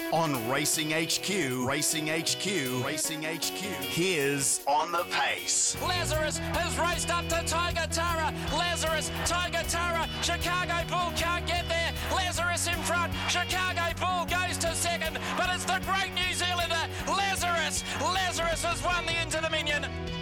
On Racing HQ, here's On the Pace. Lazarus has raced up to Tiger Tara. Lazarus, Tiger Tara, Chicago Bull can't get there. Lazarus in front, Chicago Bull goes to second, but it's the great New Zealander, Lazarus. Lazarus has won the Inter-Dominion.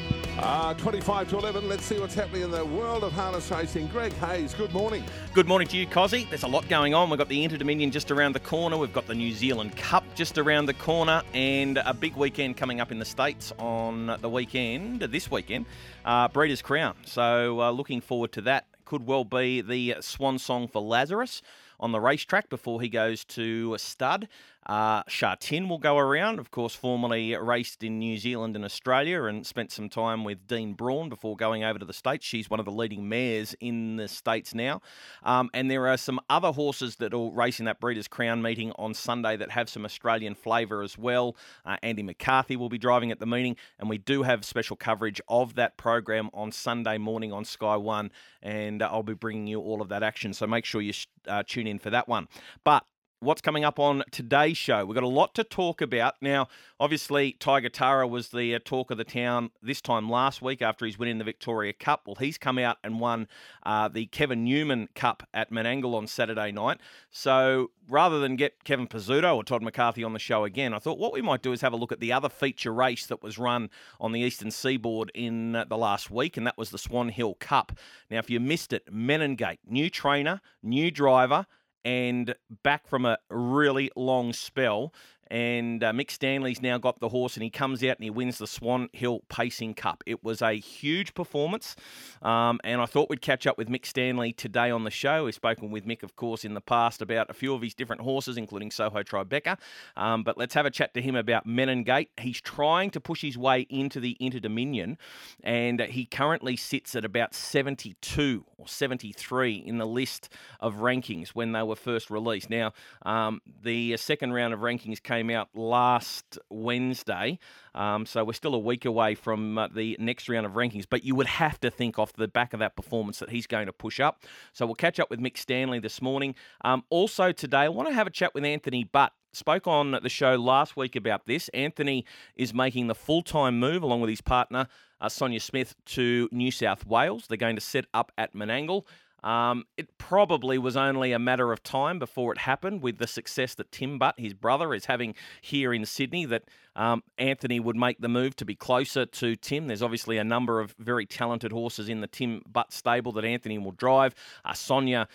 25 to 11. Let's see what's happening in the world of harness racing. Greg Hayes, good morning. Good morning to you, Cozzy. There's a lot going on. We've got the Inter-Dominion just around the corner. We've got the New Zealand Cup just around the corner, and a big weekend coming up in the States on the weekend, this weekend, Breeders' Crown. So looking forward to that. Could well be the swan song for Lazarus on the racetrack before he goes to stud. Sha Tin will go around, of course, formerly raced in New Zealand and Australia and spent some time with Dean Braun before going over to the States. She's one of the leading mares in the States now. And there are some other horses that will race in that Breeders' Crown meeting on Sunday that have some Australian flavour as well. Andy McCarthy will be driving at the meeting, and we do have special coverage of that program on Sunday morning on Sky One, and I'll be bringing you all of that action, so make sure you tune in for that one. But what's coming up on today's show? We've got a lot to talk about. Now, obviously, Tiger Tara was the talk of the town this time last week after he's winning the Victoria Cup. Well, he's come out and won the Kevin Newman Cup at Menangle on Saturday night. So rather than get Kevin Pizzuto or Todd McCarthy on the show again, I thought what we might do is have a look at the other feature race that was run on the Eastern Seaboard in the last week, and that was the Swan Hill Cup. Now, if you missed it, Menengate, new trainer, new driver, and back from a really long spell. And Mick Stanley's now got the horse, and he comes out and he wins the Swan Hill Pacing Cup. It was a huge performance, and I thought we'd catch up with Mick Stanley today on the show. We've spoken with Mick, of course, in the past about a few of his different horses, including Soho Tribeca. But let's have a chat to him about Menengate. He's trying to push his way into the Inter-Dominion, and he currently sits at about 72 or 73 in the list of rankings when they were first released. Now, the second round of rankings came out last Wednesday, so we're still a week away from the next round of rankings, but you would have to think off the back of that performance that he's going to push up. So we'll catch up with Mick Stanley this morning. Also today, I want to have a chat with Anthony Butt. Spoke on the show last week about this. Anthony is making the full-time move along with his partner, Sonia Smith, to New South Wales. They're going to set up at Menangle. It probably was only a matter of time before it happened with the success that Tim Butt, his brother, is having here in Sydney, that Anthony would make the move to be closer to Tim. There's obviously a number of very talented horses in the Tim Butt stable that Anthony will drive. Sonia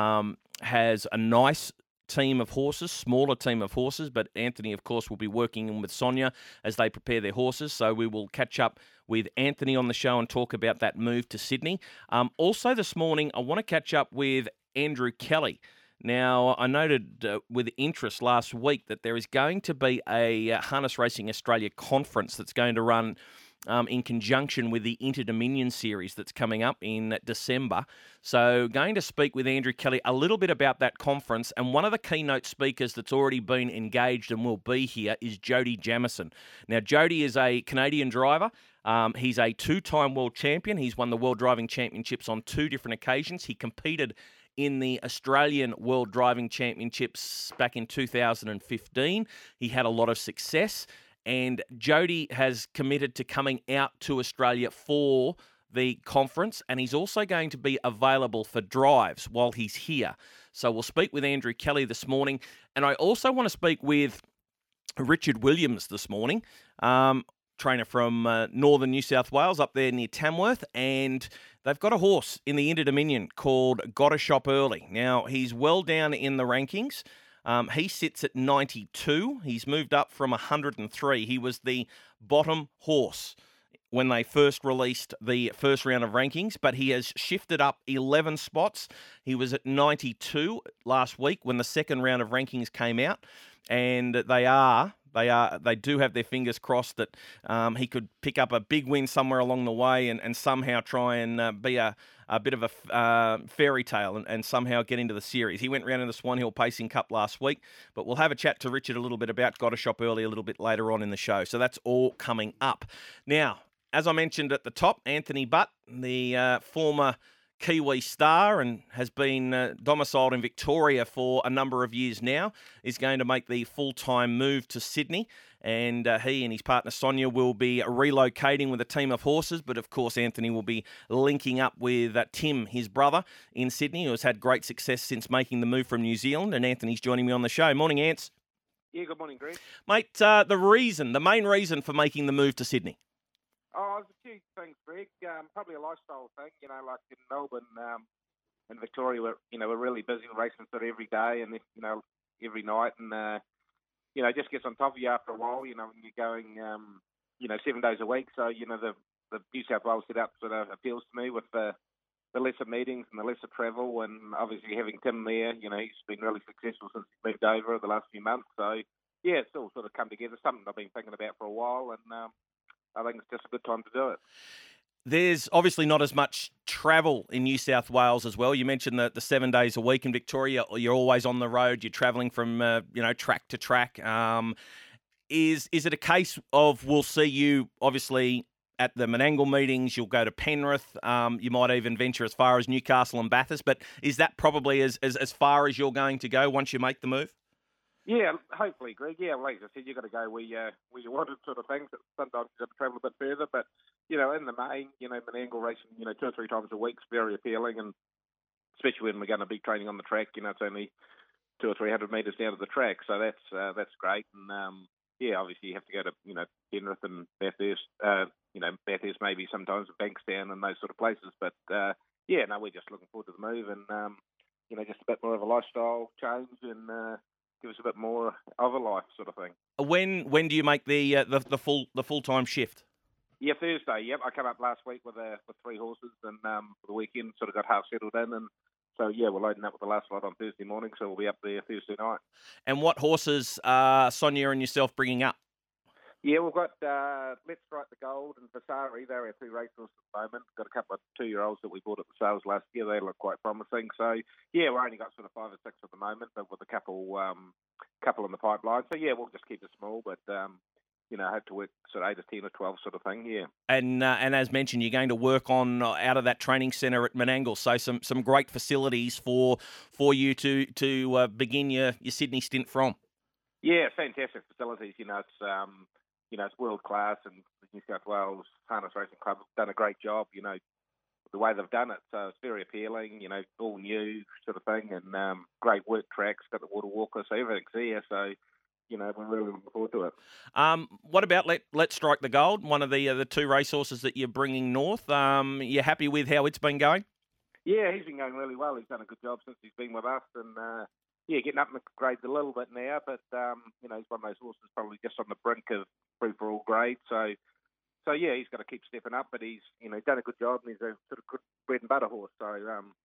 has a nice team of horses, smaller team of horses, but Anthony, of course, will be working with Sonia as they prepare their horses. So we will catch up with Anthony on the show and talk about that move to Sydney. Also this morning, I want to catch up with Andrew Kelly. Now, I noted with interest last week that there is going to be a Harness Racing Australia conference that's going to run in conjunction with the Inter-Dominion series that's coming up in December. So going to speak with Andrew Kelly a little bit about that conference, and one of the keynote speakers that's already been engaged and will be here is Jody Jamieson. Now, Jody is a Canadian driver. He's a two-time world champion. He's won the World Driving Championships on 2 different occasions. He competed in the Australian World Driving Championships back in 2015. He had a lot of success. And Jody has committed to coming out to Australia for the conference, and he's also going to be available for drives while he's here. So we'll speak with Andrew Kelly this morning, and I also want to speak with Richard Williams this morning, trainer from northern New South Wales up there near Tamworth, and they've got a horse in the Inter-Dominion called Gotta Shop Early. Now, he's well down in the rankings. He sits at 92. He's moved up from 103. He was the bottom horse when they first released the first round of rankings, but he has shifted up 11 spots. He was at 92 last week when the second round of rankings came out, and they do have their fingers crossed that he could pick up a big win somewhere along the way and somehow try and be a bit of a fairy tale and somehow get into the series. He went round in the Swan Hill Pacing Cup last week, but we'll have a chat to Richard a little bit about Gotta Shop Early a little bit later on in the show. So that's all coming up. Now, as I mentioned at the top, Anthony Butt, the former Kiwi star and has been domiciled in Victoria for a number of years now, is going to make the full-time move to Sydney. And he and his partner Sonia will be relocating with a team of horses. But of course, Anthony will be linking up with Tim, his brother, in Sydney, who has had great success since making the move from New Zealand. And Anthony's joining me on the show. Morning, Ants. Yeah, good morning, Greg. Mate, the main reason for making the move to Sydney? Oh, there's a few things, Greg. Probably a lifestyle thing. Like in Melbourne and Victoria, we're really busy racing sort of every day and every night, and it just gets on top of you after a while. When you're going 7 days a week. So the New South Wales setup sort of appeals to me with the lesser meetings and the lesser travel, and obviously having Tim there. He's been really successful since he's moved over the last few months. So yeah, it's all sort of come together. Something I've been thinking about for a while, and I think it's just a good time to do it. There's obviously not as much travel in New South Wales as well. You mentioned the 7 days a week in Victoria. You're always on the road. You're travelling from track to track. Is it a case of we'll see you obviously at the Menangle meetings? You'll go to Penrith. You might even venture as far as Newcastle and Bathurst. But is that probably as far as you're going to go once you make the move? Yeah, hopefully, Greg. Yeah, like I said, you've got to go where you wanted, sort of things. Sometimes you've got to travel a bit further, but in the main, Menangle racing, 2 or 3 times a week is very appealing, and especially when we're going to be training on the track. It's only 200 or 300 metres down to the track, so that's great. And obviously you have to go to Penrith and Bathurst, Bathurst maybe sometimes Bankstown and those sort of places. But we're just looking forward to the move, and just a bit more of a lifestyle change and. Give us a bit more of a life sort of thing. When do you make the full-time shift? Yeah, Thursday. Yep, I came up last week with 3 horses, and for the weekend sort of got half settled in, and so we're loading up with the last lot on Thursday morning, so we'll be up there Thursday night. And what horses are Sonia and yourself bringing up? Yeah, we've got Let's Strike the Gold and Vasari. They're our 2 racehorses at the moment. Got a couple of 2-year-olds that we bought at the sales last year. They look quite promising. So, we've only got sort of 5 or 6 at the moment, but with a couple in the pipeline. So, we'll just keep it small, but, hope to work sort of 8 or 10 or 12 sort of thing, yeah. And as mentioned, you're going to work on out of that training centre at Menangle. So some great facilities for you to begin your Sydney stint from. Yeah, fantastic facilities. It's world class, and the New South Wales Harness Racing Club have done a great job, the way they've done it. So it's very appealing, all new sort of thing, and great work tracks, got the water walker, so everything's there. So, we're really looking forward to it. What about Let's Strike the Gold, one of the 2 racehorses that you're bringing north? You happy with how it's been going? Yeah, he's been going really well. He's done a good job since he's been with us, and getting up in the grades a little bit now, but he's one of those horses probably just on the brink of free-for-all grade. So he's got to keep stepping up, but he's done a good job, and he's a sort of good bread and butter horse. So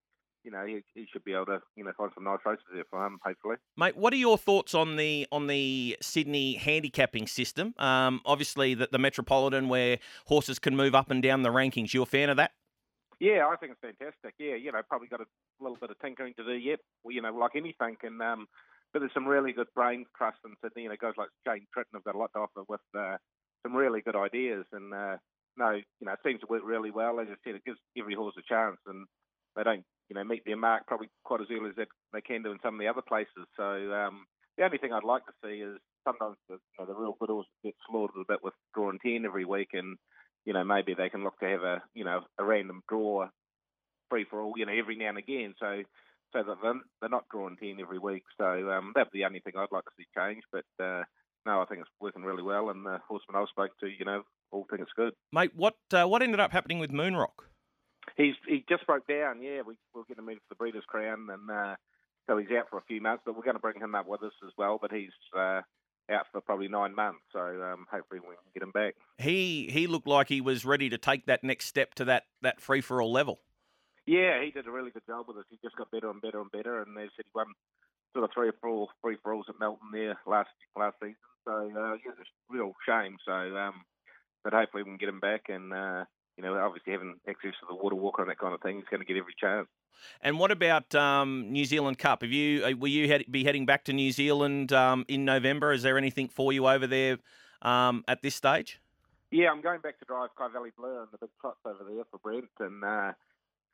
he should be able to find some nice races there for him, hopefully. Mate, what are your thoughts on the Sydney handicapping system? Obviously the Metropolitan, where horses can move up and down the rankings. You a fan of that? Yeah, I think it's fantastic. Yeah, probably got a little bit of tinkering to do yet, like anything. And but there's some really good brain trust in Sydney. Guys like Shane Tritton have got a lot to offer with some really good ideas. And it seems to work really well. As I said, it gives every horse a chance, and they don't meet their mark probably quite as early as they can do in some of the other places. So the only thing I'd like to see is sometimes the real good horses get slaughtered a bit with drawing 10 every week, and maybe they can look to have a random draw free for all, every now and again, so that they're not drawing 10 every week. So that'd be the only thing I'd like to see change. But no, I think it's working really well, and the horsemen I spoke to, all think it's good. Mate, what ended up happening with Moonrock? He just broke down. Yeah, we're getting him in for the Breeders' Crown, and so he's out for a few months. But we're going to bring him up with us as well. But he's out for probably 9 months, so hopefully we can get him back. He looked like he was ready to take that next step to that free-for-all level. Yeah, he did a really good job with us. He just got better and better and better, and they said he won sort of 3 or 4 free-for-alls at Melton there last season. So it's a real shame. So, but hopefully we can get him back, and obviously having access to the water walker and that kind of thing, he's going to get every chance. And what about New Zealand Cup? Will you be heading back to New Zealand in November? Is there anything for you over there at this stage? Yeah, I'm going back to drive Kai Valley Blue and the big trots over there for Brent, and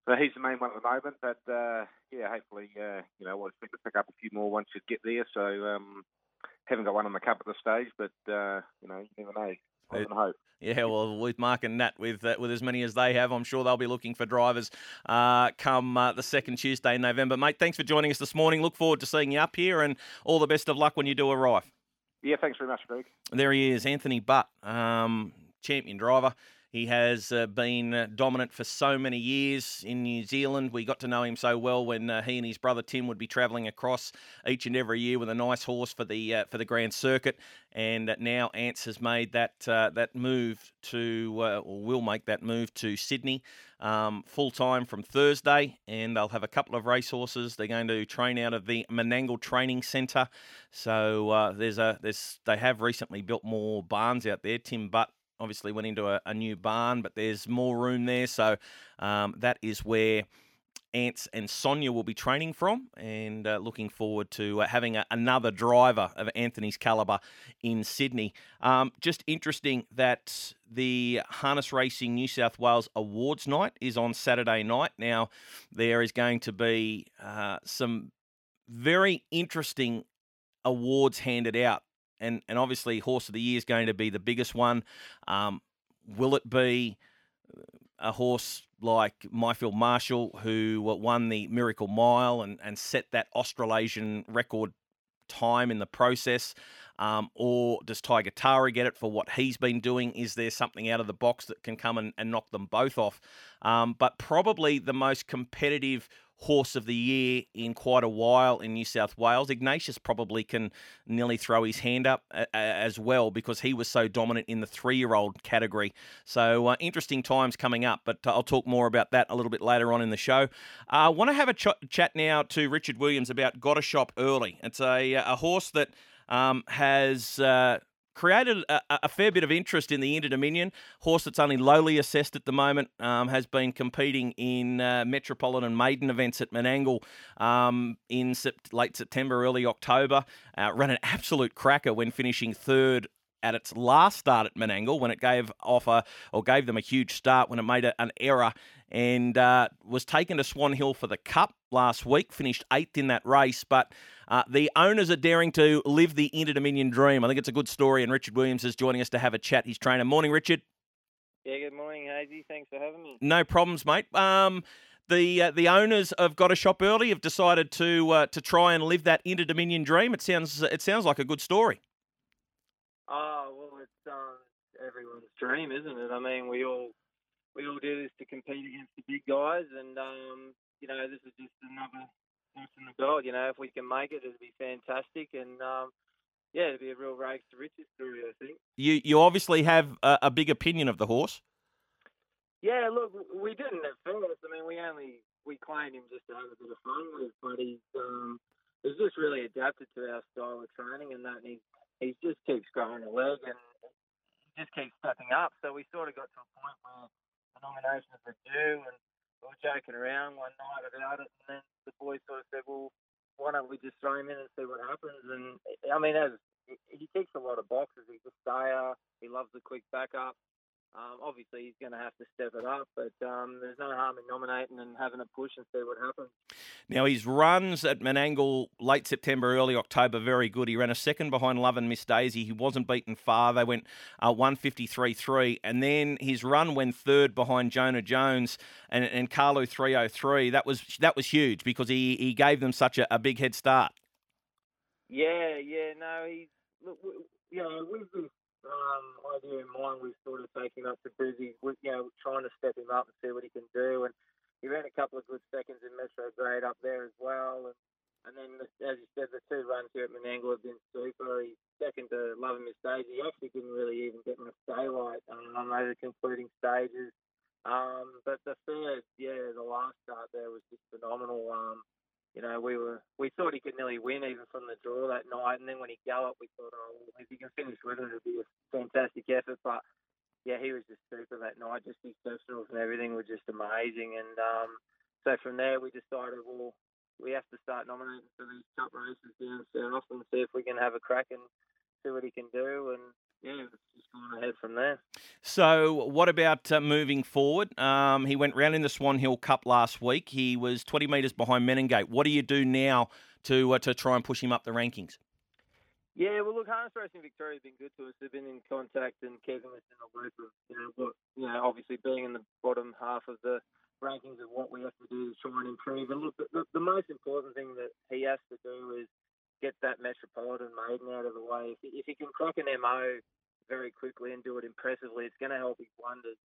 So he's the main one at the moment, but hopefully, we'll expect to pick up a few more once you get there. So haven't got one in the cup at this stage, but you never know. I can hope. Yeah, well, with Mark and Nat, with as many as they have, I'm sure they'll be looking for drivers come the second Tuesday in November. Mate, thanks for joining us this morning. Look forward to seeing you up here, and all the best of luck when you do arrive. Yeah, thanks very much, Greg. There he is, Anthony Butt, champion driver. He has been dominant for so many years in New Zealand. We got to know him so well when he and his brother Tim would be travelling across each and every year with a nice horse for the Grand Circuit. And now Ants has made that move to, or will make that move to Sydney full time from Thursday, and they'll have a couple of racehorses. They're going to train out of the Menangle Training Centre. So they have recently built more barns out there. Tim Butt obviously went into a new barn, but there's more room there. So that is where Ants and Sonia will be training from, and looking forward to having another driver of Anthony's calibre in Sydney. Just interesting that the Harness Racing New South Wales Awards Night is on Saturday night. Now, there is going to be some very interesting awards handed out. And obviously, Horse of the Year is going to be the biggest one. Will it be a horse like Myfield Marshall, who won the Miracle Mile and set that Australasian record time in the process? Or does Tiger Tara get it for what he's been doing? Is there something out of the box that can come and knock them both off? But probably the most competitive Horse of the Year in quite a while in New South Wales. Ignatius probably can nearly throw his hand up as well, because he was so dominant in the 3-year-old category. So interesting times coming up, but I'll talk more about that a little bit later on in the show. I want to have a chat now to Richard Williams about Gotta Shop Early. It's a horse that has created a fair bit of interest in the Inter-Dominion. Horse that's only lowly assessed at the moment, has been competing in Metropolitan Maiden events at Menangle in late September, early October. Ran an absolute cracker when finishing third at its last start at Menangle, when it gave them a huge start when it made an error, and was taken to Swan Hill for the Cup last week, finished 8th in that race. But the owners are daring to live the Inter-Dominion dream. I think it's a good story, and Richard Williams is joining us to have a chat. He's trainer. Morning, Richard. Yeah, good morning, Hazy. Thanks for having me. No problems, mate. The owners of Gotta Shop Early have decided to try and live that Inter-Dominion dream. It sounds like a good story. Oh, well, it's everyone's dream, isn't it? I mean, we all do this to compete against the big guys, and this is just another notch in the belt. If we can make it, it'd be fantastic, and it'd be a real rags to riches story, I think. You obviously have a big opinion of the horse. Yeah, look, we didn't at first. I mean, we claimed him just to have a bit of fun with, but he's just really adapted to our style of training, and that, and he just keeps growing a leg, and he just keeps stepping up. So we sort of got to a point where the nominations were due, and we were joking around one night about it, and then the boys sort of said, well, why don't we just throw him in and see what happens? And, I mean, he ticks a lot of boxes. He's a stayer. He loves the quick backup. Obviously, he's going to have to step it up, but there's no harm in nominating and having a push and see what happens. Now, his runs at Menangle late September, early October, very good. He ran a second behind Love and Miss Daisy. He wasn't beaten far. They went 153.3, and then his run went third behind Jonah Jones and Carlu 303. That was huge, because he gave them such a big head start. Yeah, no, with this idea in mind, we've sort of taken up to Brizzy, trying to step him up and see what he can do. And he ran a couple of good seconds in Metro Grade up there as well. And then, as you said, the 2 runs here at Menangle have been super. He's second to Love and Miss Daisy. He actually didn't really even get much daylight on those concluding stages. But the third, the last start there was just phenomenal. We thought he could nearly win even from the draw that night, and then when he galloped, we thought, if he can finish with it, it'd be a fantastic effort. But yeah, he was just super that night. Just his personals and everything were just amazing. And so from there, we decided, well, we have to start nominating for these cup races down south and see if we can have a crack and see what he can do. And it's just gone ahead from there. So what about moving forward? He went round in the Swan Hill Cup last week. He was 20 metres behind Menengate. What do you do now to try and push him up the rankings? Yeah, well, look, Harness Racing Victoria has been good to us. They've been in contact and keeping us in the loop of, obviously being in the bottom half of the rankings of what we have to do to try and improve. And look, the most important thing that he has to do is get that Metropolitan Maiden out of the way. If he can clock an MO very quickly and do it impressively, it's going to help his wonders.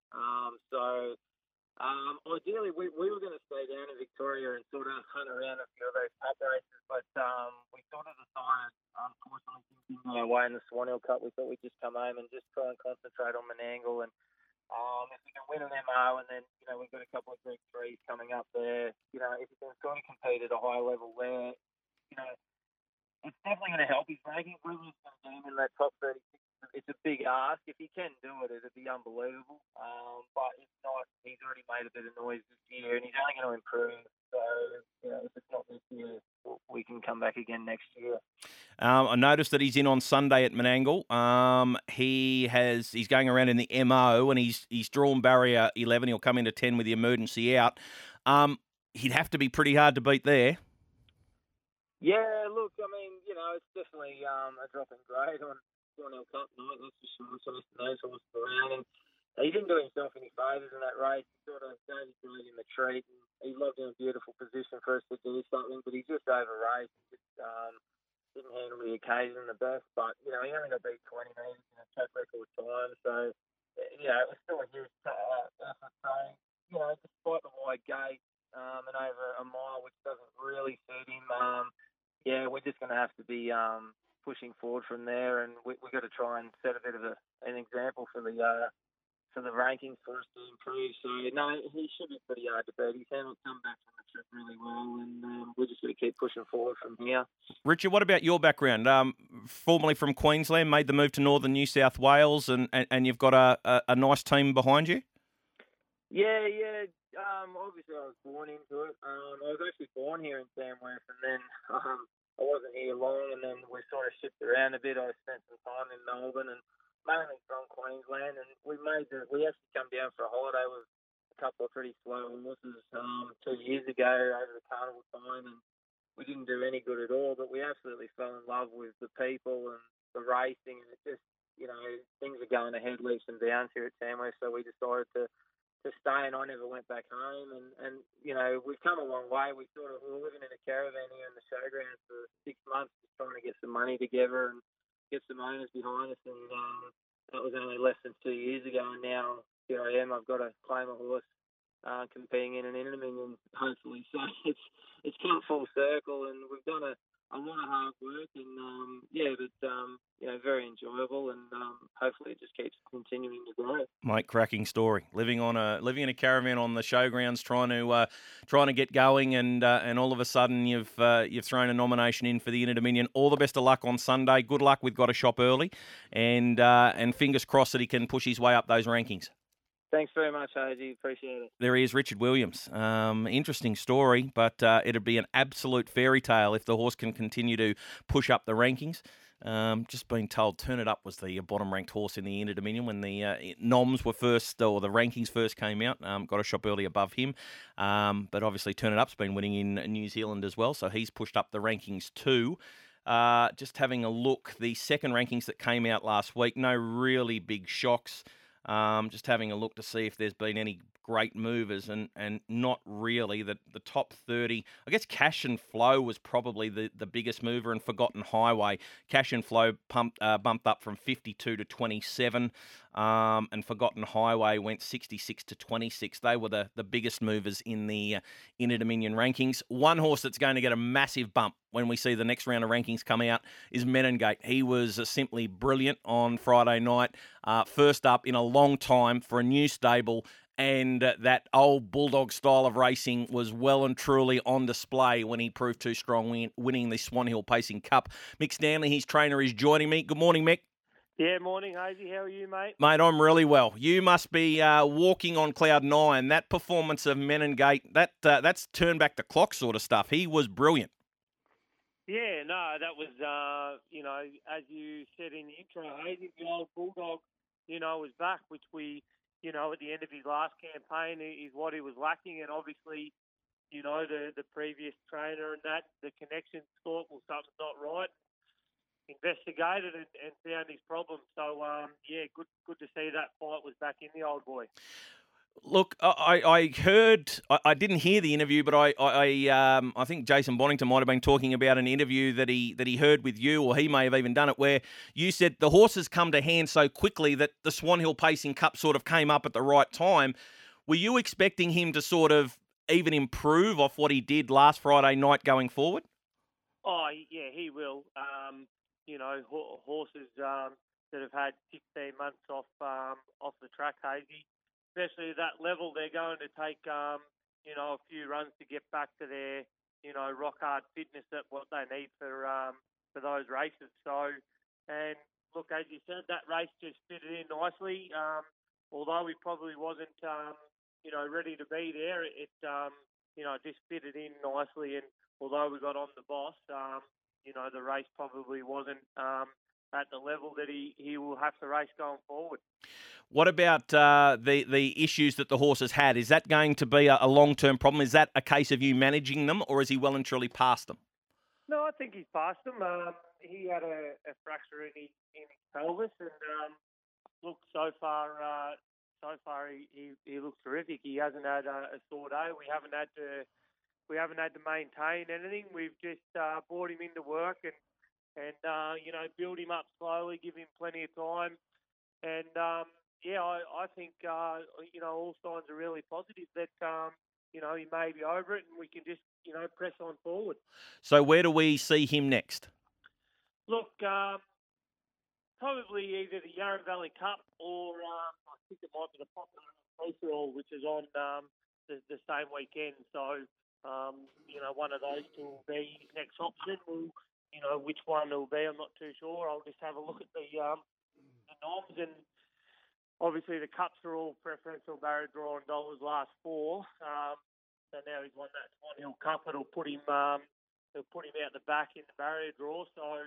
Ideally, we were going to stay down in Victoria and sort of hunt around a few of those cup races, but we sort of decided, unfortunately, things didn't go our way in the Swan Hill Cup. We thought we'd just come home and just try and concentrate on Menangle. And if we can win an MO, and then, we've got a couple of Group 3s coming up there, if he can sort of compete at a high level there, it's definitely going to help his rankings. Whether he's going to get him in that top 36, it's a big ask. If he can do it, it'd be unbelievable. But if not, he's already made a bit of noise this year, and he's only going to improve. So, if it's not this year, we can come back again next year. I noticed that he's in on Sunday at Menangle. He's going around in the MO, and he's drawn barrier 11. He'll come into 10 with the emergency out. He'd have to be pretty hard to beat there. Yeah, look, I mean, it's definitely a drop in grade on Swan Hill Cup night, that's for sure. So those horses around, and he didn't do himself any favours in that race. He sort of gave his ride in the treat, and he loved in a beautiful position for us to do something, but he just over-raced. He just didn't handle the occasion the best, but, he only got beat 20 metres in a track record time, so, it was still a huge effort. So, despite the wide gate and over a mile, which doesn't really suit him, we're just going to have to be pushing forward from there, and we've got to try and set a bit of an example for the rankings for us to improve. So, no, he should be pretty hard to beat. He's come back from the trip really well, and we're just going to keep pushing forward from here. Richard, what about your background? Formerly from Queensland, made the move to northern New South Wales, and you've got a nice team behind you? Yeah. Obviously, I was born into it. I was actually born here in Tamworth, and then I wasn't here long, and then we sort of shipped around a bit. I spent some time in Melbourne, and mainly from Queensland, and we actually come down for a holiday with a couple of pretty slow horses 2 years ago over the carnival time, and we didn't do any good at all, but we absolutely fell in love with the people and the racing, and it just, things are going ahead leaps and bounds here at Tamworth, so we decided to stay, and I never went back home, and we've come a long way. We were living in a caravan here in the showgrounds for 6 months, just trying to get some money together and get some owners behind us, and that was only less than 2 years ago, and now here I am. I've got to claim a horse competing in an Interdominion, hopefully. So it's come full circle, and we've done a lot of hard work, and very enjoyable, and hopefully it just keeps continuing to grow. Mate, cracking story. Living in a caravan on the showgrounds, trying to get going, and all of a sudden you've thrown a nomination in for the Interdominion. All the best of luck on Sunday. Good luck. We've got to shop early, and fingers crossed that he can push his way up those rankings. Thanks very much, Hazy. Appreciate it. There he is, Richard Williams. Interesting story, but it'd be an absolute fairy tale if the horse can continue to push up the rankings. Just been told Turn It Up was the bottom-ranked horse in the Interdominion when the noms were first, or the rankings first came out. Got a shop early above him. But obviously Turn It Up's been winning in New Zealand as well, so he's pushed up the rankings too. Just having a look, the second rankings that came out last week, no really big shocks. Just having a look to see if there's been any great movers, and not really. The top 30, I guess Cash and Flow was probably the biggest mover, and Forgotten Highway. Cash and Flow bumped up from 52 to 27, and Forgotten Highway went 66 to 26. They were the biggest movers in the Interdominion rankings. One horse that's going to get a massive bump when we see the next round of rankings come out is Menengate. He was simply brilliant on Friday night. First up in a long time for a new stable, and that old bulldog style of racing was well and truly on display when he proved too strong, winning the Swan Hill Pacing Cup. Mick Stanley, his trainer, is joining me. Good morning, Mick. Yeah, morning, Hazy. How are you, mate? Mate, I'm really well. You must be walking on cloud nine. That performance of Menengate, that's turned back the clock sort of stuff. He was brilliant. Yeah, no, that was, as you said in the intro, Hazy, the old Bulldog, was back, which we, at the end of his last campaign is what he was lacking. And obviously, the previous trainer and that, the connections thought, well, something's not right. Investigated and found his problem. So, good to see that fight was back in the old boy. Look, I heard. I didn't hear the interview, but I think Jason Bonington might have been talking about an interview that he heard with you, or he may have even done it, where you said the horses come to hand so quickly that the Swan Hill Pacing Cup sort of came up at the right time. Were you expecting him to sort of even improve off what he did last Friday night going forward? Oh yeah, he will. Horses that have had 16 months off the track, Hazy. Especially at that level, they're going to take, a few runs to get back to their, rock hard fitness at what they need for those races. So, and look, as you said, that race just fitted in nicely. Although he probably wasn't, ready to be there, it just fitted in nicely. And although we got on the boss, the race probably wasn't at the level that he will have to race going forward. What about the issues that the horses had? Is that going to be a long-term problem? Is that a case of you managing them, or is he well and truly past them? No, I think he's past them. He had a fracture in his pelvis, and look, so far he looks terrific. He hasn't had a sore day. We haven't had to maintain anything. We've just brought him into work and build him up slowly, give him plenty of time. And, I think, all signs are really positive that, he may be over it and we can just, press on forward. So where do we see him next? Look, probably either the Yarra Valley Cup or I think it might be the Popular Free-for-all, which is on the same weekend. So, one of those two will be his next option. Which one it will be, I'm not too sure. I'll just have a look at the noms, and obviously the cups are all preferential barrier draw and dollars last four. So now he's won that Swan Hill Cup. It'll put him out the back in the barrier draw. So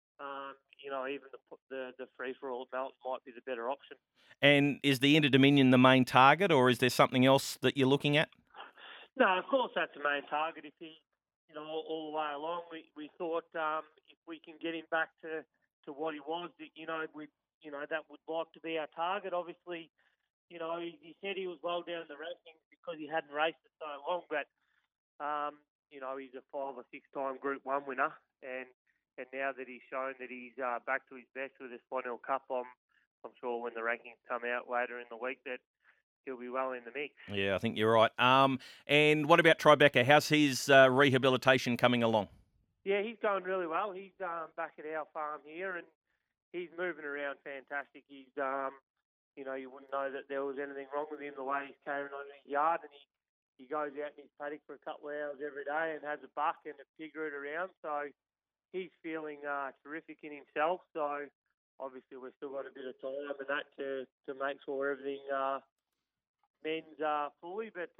even the free for all Melton might be the better option. And is the Inter-Dominion the main target, or is there something else that you're looking at? No, of course that's the main target. If he, all the way along, we thought if we can get him back to what he was, that would like to be our target. Obviously, he said he was well down the rankings because he hadn't raced it so long, but he's a 5 or 6 time Group 1 winner, and now that he's shown that he's back to his best with the Swan Hill Cup, I'm sure when the rankings come out later in the week that he'll be well in the mix. Yeah, I think you're right. And what about Tribeca? How's his rehabilitation coming along? Yeah, he's going really well. He's back at our farm here, and he's moving around fantastic. He's, you wouldn't know that there was anything wrong with him the way he's carrying on in his yard, and he goes out in his paddock for a couple of hours every day and has a buck and a pig root around. So he's feeling terrific in himself. So obviously we've still got a bit of time and that to make sure everything mends fully. But,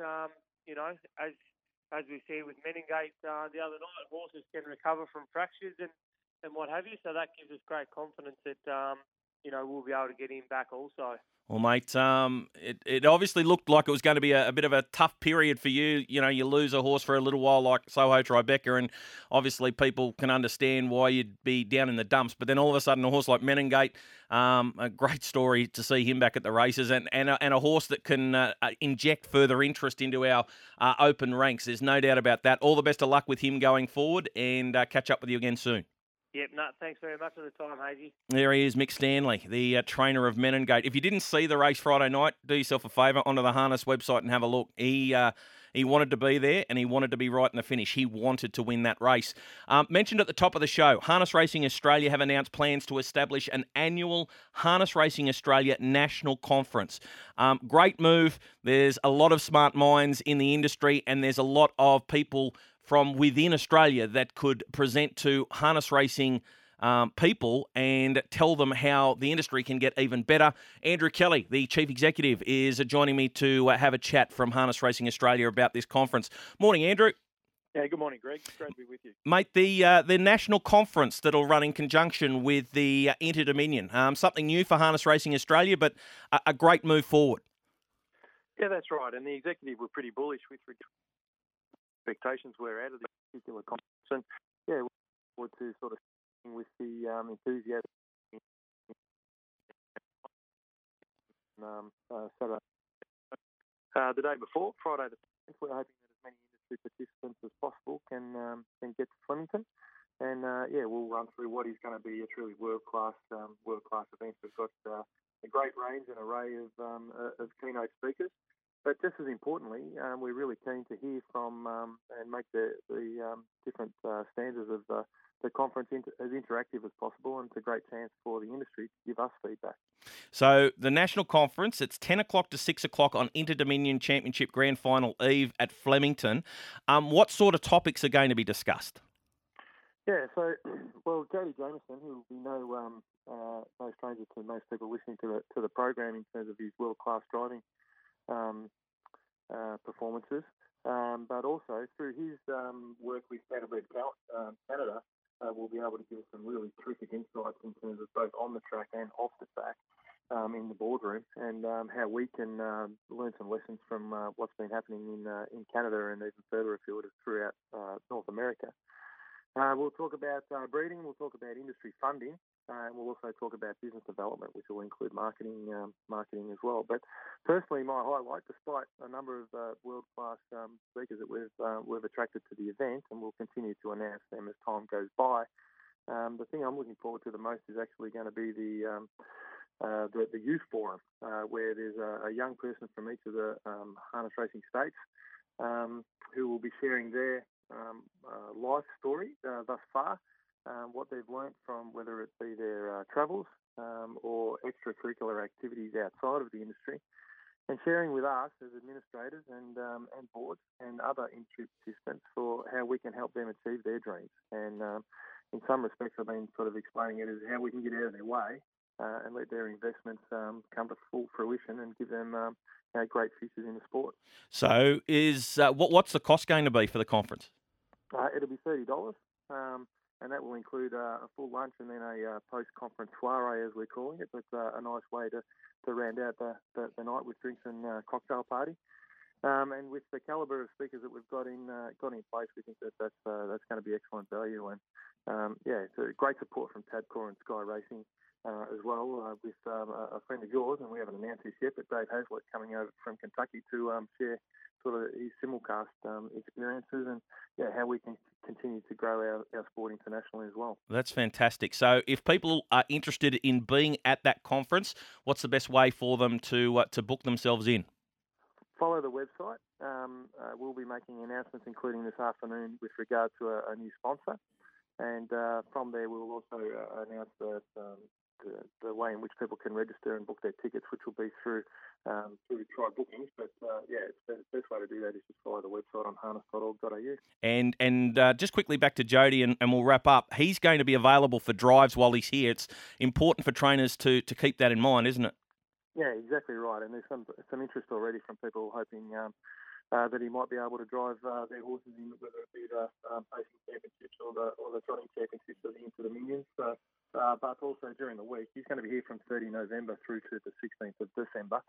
as we see with Meningate the other night, horses can recover from fractures and what have you. So that gives us great confidence that, we'll be able to get him back also. Well, mate, it obviously looked like it was going to be a bit of a tough period for you. You lose a horse for a little while like Soho Tribeca, and obviously people can understand why you'd be down in the dumps. But then all of a sudden a horse like Meningate, a great story to see him back at the races, and a horse that can inject further interest into our open ranks. There's no doubt about that. All the best of luck with him going forward, and catch up with you again soon. Yep, thanks very much for the time, Hazy. There he is, Mick Stanley, the trainer of Meningate. If you didn't see the race Friday night, do yourself a favour, onto the Harness website and have a look. He wanted to be there, and he wanted to be right in the finish. He wanted to win that race. Mentioned at the top of the show, Harness Racing Australia have announced plans to establish an annual Harness Racing Australia National Conference. Great move. There's a lot of smart minds in the industry, and there's a lot of people from within Australia that could present to harness racing people and tell them how the industry can get even better. Andrew Kelly, the Chief Executive, is joining me to have a chat from Harness Racing Australia about this conference. Morning, Andrew. Yeah, good morning, Greg. Great to be with you. Mate, the national conference that'll run in conjunction with the Inter-Dominion, something new for Harness Racing Australia, but a great move forward. Yeah, that's right. And the executive were pretty bullish with expectations were out of this particular conference. And yeah, we look forward to sort of with the enthusiasm. Saturday. The day before, Friday the 10th, we're hoping that as many industry participants as possible can get to Flemington. And we'll run through what is going to be a truly world-class event. We've got a great range and array of keynote speakers. But just as importantly, we're really keen to hear from and make the different stanzas of the conference as interactive as possible, and it's a great chance for the industry to give us feedback. So the national conference, it's 10 o'clock to 6 o'clock on Inter-Dominion Championship Grand Final Eve at Flemington. What sort of topics are going to be discussed? Yeah, so, well, Jody Jamieson, who we know no stranger to most people listening to the program in terms of his world-class driving performances, but also through his work with Canterbury Canada, we'll be able to give some really terrific insights in terms of both on the track and off the track in the boardroom, and how we can learn some lessons from what's been happening in Canada and even further afield throughout North America. We'll talk about breeding, we'll talk about industry funding, and we'll also talk about business development, which will include marketing as well. But personally, my highlight, despite a number of world-class speakers that we've attracted to the event, and we'll continue to announce them as time goes by, the thing I'm looking forward to the most is actually going to be the youth forum, where there's a young person from each of the harness racing states who will be sharing their life story thus far, what they've learnt from whether it be their travels or extracurricular activities outside of the industry, and sharing with us as administrators and boards and other industry participants for how we can help them achieve their dreams. And in some respects, I've been sort of explaining it as how we can get out of their way and let their investments come to full fruition and give them great futures in the sport. So, what's the cost going to be for the conference? It'll be $30, and that will include a full lunch and then a post-conference soiree, as we're calling it. But a nice way to round out the night with drinks and cocktail party. And with the calibre of speakers that we've got in place, we think that's going to be excellent value. And it's a great support from Tabcorp and Sky Racing as well, with a friend of yours, and we haven't announced this yet, but Dave Hazlett coming over from Kentucky to share sort of his simulcast experiences and how we can continue to grow our sport internationally as well. That's fantastic. So if people are interested in being at that conference, what's the best way for them to book themselves in? Follow the website. We'll be making announcements, including this afternoon, with regard to a new sponsor. And from there, we'll also announce the way in which people can register and book their tickets, which will be through Try Bookings. But the best way to do that is just follow the website on harness.org.au. And just quickly back to Jody, and we'll wrap up. He's going to be available for drives while he's here. It's important for trainers to keep that in mind, isn't it? Yeah, exactly right. And there's some interest already from people hoping that he might be able to drive their horses in, whether it be the Pacing Championships or the Trotting Championships of the Inter-Dominions. But also during the week, he's going to be here from 30 November through to the 16th of December.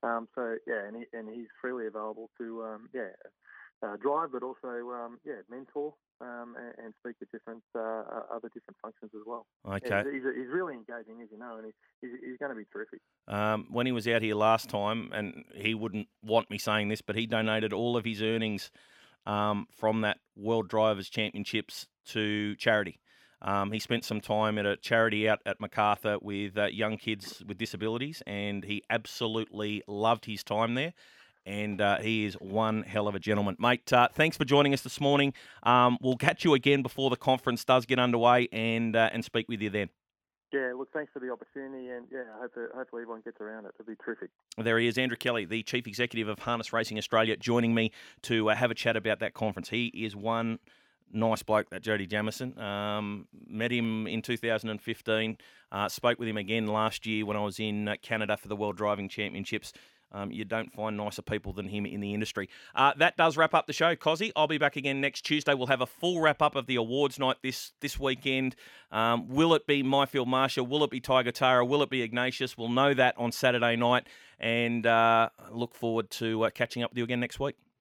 And he's freely available to drive, but also mentor and speak at other different functions as well. Okay, he's really engaging, as you know, and he's going to be terrific. When he was out here last time, and he wouldn't want me saying this, but he donated all of his earnings from that World Drivers' Championships to charity. He spent some time at a charity out at MacArthur with young kids with disabilities, and he absolutely loved his time there. And he is one hell of a gentleman. Mate, thanks for joining us this morning. We'll catch you again before the conference does get underway and speak with you then. Yeah, look, thanks for the opportunity, and hopefully everyone gets around it. It'll be terrific. There he is, Andrew Kelly, the Chief Executive of Harness Racing Australia, joining me to have a chat about that conference. He is one nice bloke, that Jody Jamieson. Met him in 2015, spoke with him again last year when I was in Canada for the World Driving Championships. You don't find nicer people than him in the industry. That does wrap up the show, Cozzy. I'll be back again next Tuesday. We'll have a full wrap-up of the awards night this weekend. Will it be Myfield Marsha? Will it be Tiger Tara? Will it be Ignatius? We'll know that on Saturday night, and look forward to catching up with you again next week.